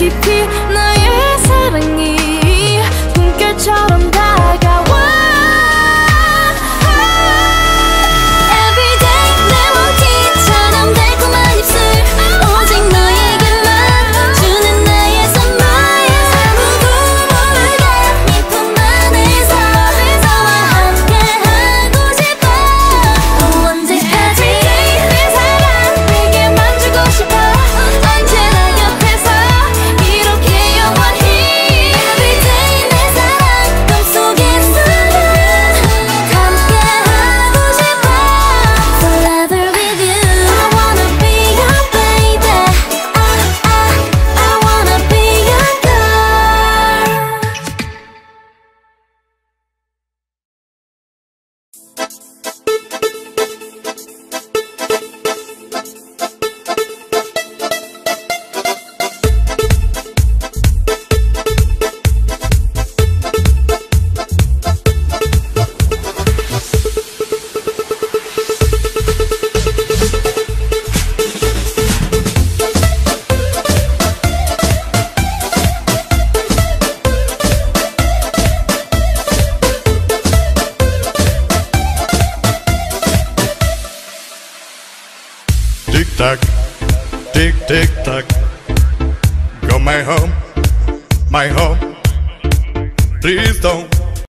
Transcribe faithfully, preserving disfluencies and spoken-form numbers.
깊이 너의 사랑이 꿈결처럼 다가와. Everyday 내 원기처럼 달콤한 입술 오직 너에게만 주는 나의 선물. 아무도 모르게 네 품 안에서 너와 함께하고 싶어. 언제까지 내 사랑 내게만 주고 싶어. 언제나 곁에서 이렇게 영원히. Everyday 내 사랑 꿈속에서는 함께하고 싶어. Forever with you. I wanna be your baby. I, I, I wanna be your girl. Tick tock, tick tick tock. Go my home, my home. Please don't